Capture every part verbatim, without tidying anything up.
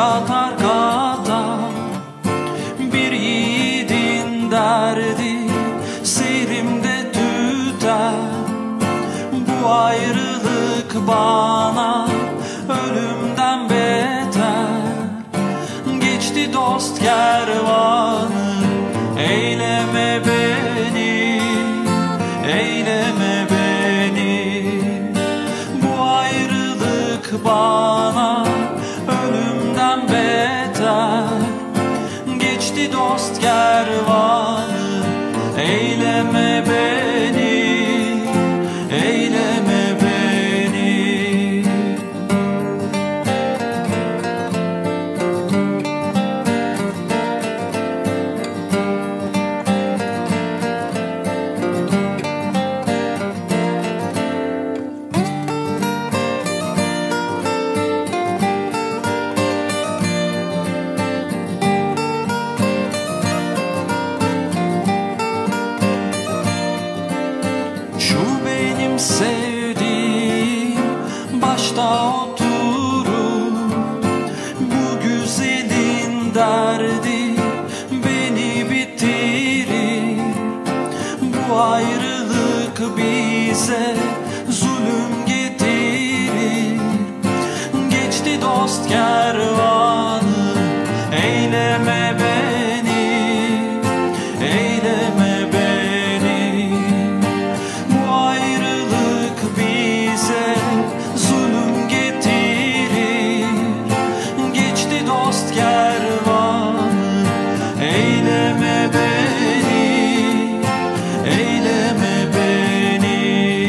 katar katar. Bir yiğidin derdi seyrimde tüter. Bu ayrılık bana ölümden beter. Geçti dost kervanı, eyleme beni, eyleme beni. Bu ayrılık bana ölümden beter. Geçti dost kervanı, eyleme beni, eyleme beni. Sevdiğim başta oturur. Bu güzelin derdi beni bitirir. Bu ayrılık bize zulüm getirir. Geçti dost kervanı, eyleme beni, eyleme beni. Bu ayrılık bize zulüm getirir. Geçti dost kervanı, eyleme beni, eyleme beni.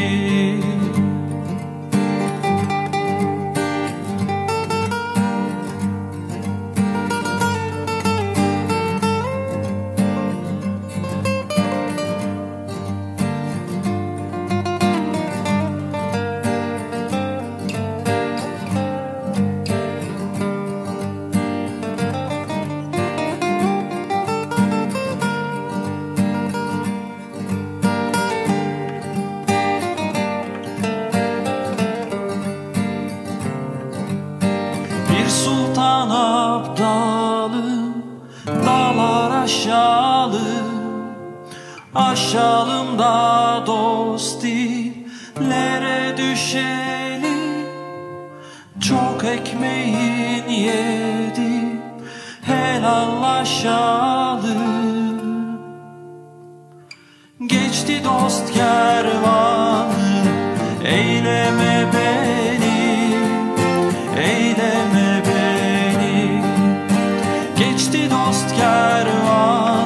Sultan abdalım, dağlar aşalım. Aşalım da dost dillere düşelim. Çok ekmeğin yedim, helallaşalım. Geçti dost kervanı, eyleme beni, eyleme beni. Geçti dost kervanı,